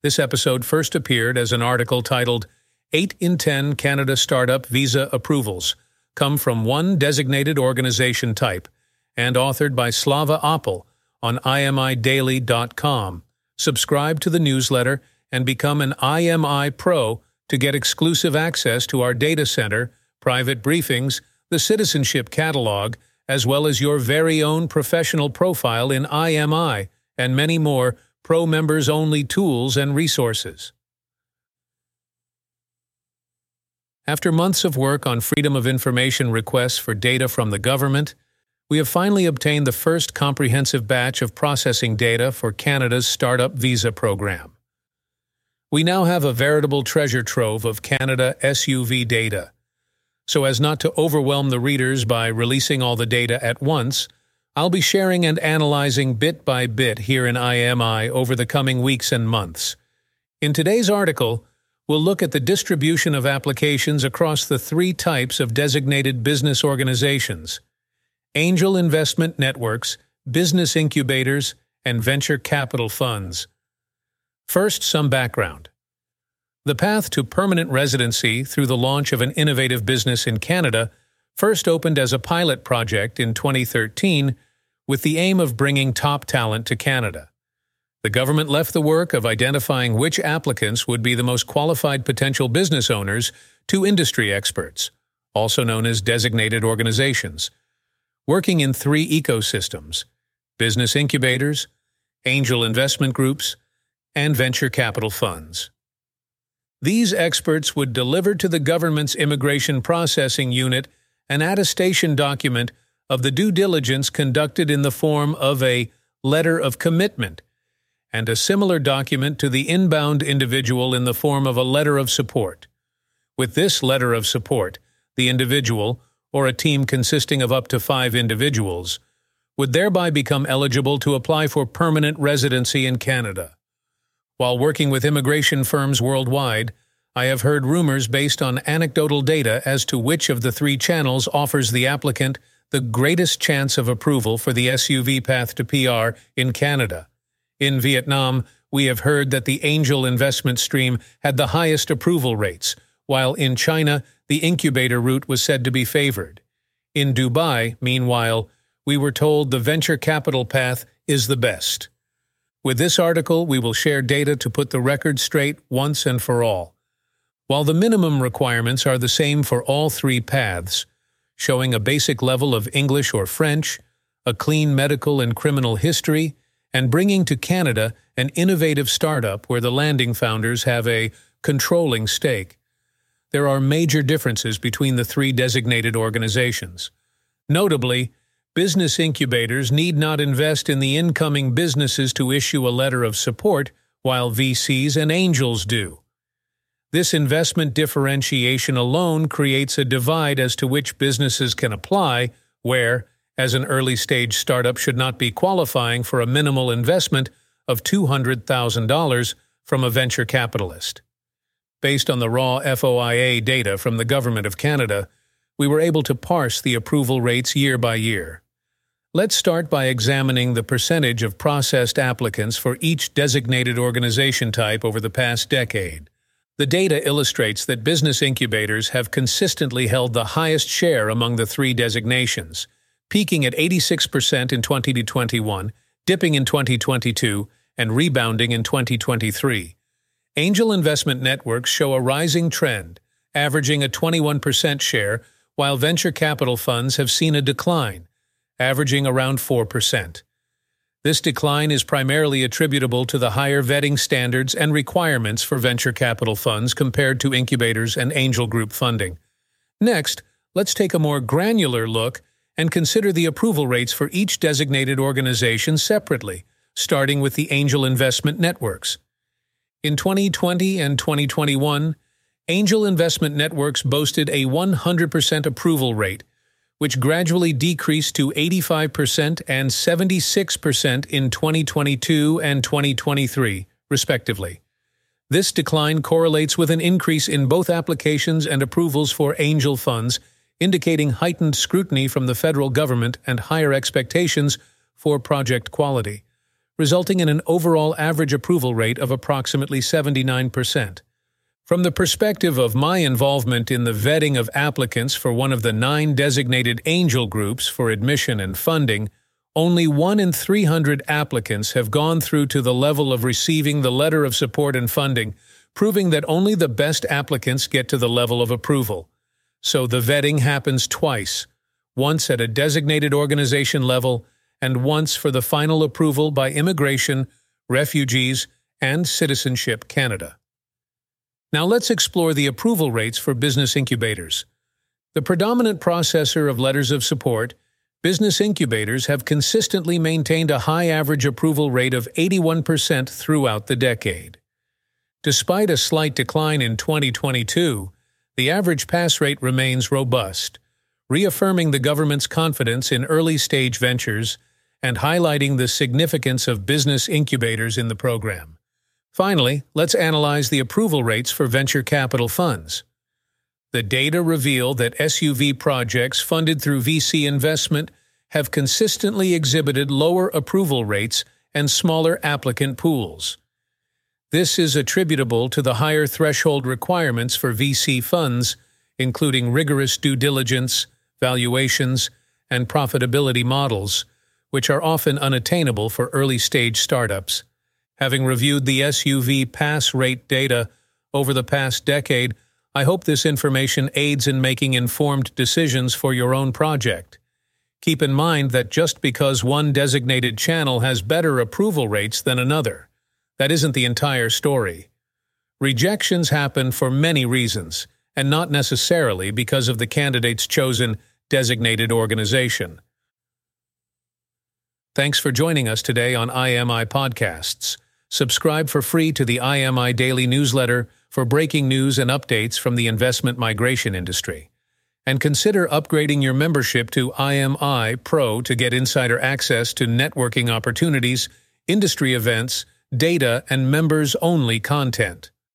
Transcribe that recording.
This episode first appeared as an article titled 8 in 10 Canada Startup Visa Approvals Come from One Designated Organization Type, and authored by Slava Opel on IMIdaily.com. Subscribe to the newsletter and become an IMI Pro to get exclusive access to our data center, private briefings, the citizenship catalog, as well as your very own professional profile in IMI, and many more Pro members-only tools and resources. After months of work on Freedom of Information requests for data from the government, we have finally obtained the first comprehensive batch of processing data for Canada's Startup Visa program. We now have a veritable treasure trove of Canada SUV data. So as not to overwhelm the readers by releasing all the data at once, I'll be sharing and analyzing bit by bit here in IMI over the coming weeks and months. In today's article, we'll look at the distribution of applications across the three types of designated business organizations: angel investment networks, business incubators, and venture capital funds. First, some background. The path to permanent residency through the launch of an innovative business in Canada first opened as a pilot project in 2013 with the aim of bringing top talent to Canada. The government left the work of identifying which applicants would be the most qualified potential business owners to industry experts, also known as designated organizations, working in three ecosystems: business incubators, angel investment groups, and venture capital funds. These experts would deliver to the government's immigration processing unit an attestation document of the due diligence conducted in the form of a letter of commitment, and a similar document to the inbound individual in the form of a letter of support. With this letter of support, the individual, or a team consisting of up to 5 individuals, would thereby become eligible to apply for permanent residency in Canada. While working with immigration firms worldwide, I have heard rumors based on anecdotal data as to which of the three channels offers the applicant the greatest chance of approval for the SUV path to PR in Canada. In Vietnam, we have heard that the angel investment stream had the highest approval rates, while in China, the incubator route was said to be favored. In Dubai, meanwhile, we were told the venture capital path is the best. With this article, we will share data to put the record straight once and for all. While the minimum requirements are the same for all three paths, showing a basic level of English or French, a clean medical and criminal history, and bringing to Canada an innovative startup where the landing founders have a controlling stake, there are major differences between the three designated organizations. Notably, business incubators need not invest in the incoming businesses to issue a letter of support, while VCs and angels do. This investment differentiation alone creates a divide as to which businesses can apply, where, as an early-stage startup, should not be qualifying for a minimal investment of $200,000 from a venture capitalist. Based on the raw FOIA data from the Government of Canada, we were able to parse the approval rates year by year. Let's start by examining the percentage of processed applicants for each designated organization type over the past decade. The data illustrates that business incubators have consistently held the highest share among the three designations, peaking at 86% in 2021, dipping in 2022, and rebounding in 2023. Angel investment networks show a rising trend, averaging a 21% share, while venture capital funds have seen a decline, averaging around 4%. This decline is primarily attributable to the higher vetting standards and requirements for venture capital funds compared to incubators and angel group funding. Next, let's take a more granular look and consider the approval rates for each designated organization separately, starting with the angel investment networks. In 2020 and 2021, angel investment networks boasted a 100% approval rate, which gradually decreased to 85% and 76% in 2022 and 2023, respectively. This decline correlates with an increase in both applications and approvals for angel funds, indicating heightened scrutiny from the federal government and higher expectations for project quality. resulting in an overall average approval rate of approximately 79%. From the perspective of my involvement in the vetting of applicants for one of the 9 designated angel groups for admission and funding, only 1 in 300 applicants have gone through to the level of receiving the letter of support and funding, proving that only the best applicants get to the level of approval. So the vetting happens twice, once at a designated organization level and once for the final approval by Immigration, Refugees, and Citizenship Canada. Now let's explore the approval rates for business incubators. The predominant processor of letters of support, business incubators have consistently maintained a high average approval rate of 81% throughout the decade. Despite a slight decline in 2022, the average pass rate remains robust, reaffirming the government's confidence in early-stage ventures and highlighting the significance of business incubators in the program. Finally, let's analyze the approval rates for venture capital funds. The data reveal that SUV projects funded through VC investment have consistently exhibited lower approval rates and smaller applicant pools. This is attributable to the higher threshold requirements for VC funds, including rigorous due diligence, valuations, and profitability models, which are often unattainable for early-stage startups. Having reviewed the SUV pass rate data over the past decade, I hope this information aids in making informed decisions for your own project. Keep in mind that just because one designated channel has better approval rates than another, that isn't the entire story. Rejections happen for many reasons, and not necessarily because of the candidate's chosen designated organization. Thanks for joining us today on IMI Podcasts. Subscribe for free to the IMI Daily Newsletter for breaking news and updates from the investment migration industry. And consider upgrading your membership to IMI Pro to get insider access to networking opportunities, industry events, data, and members-only content.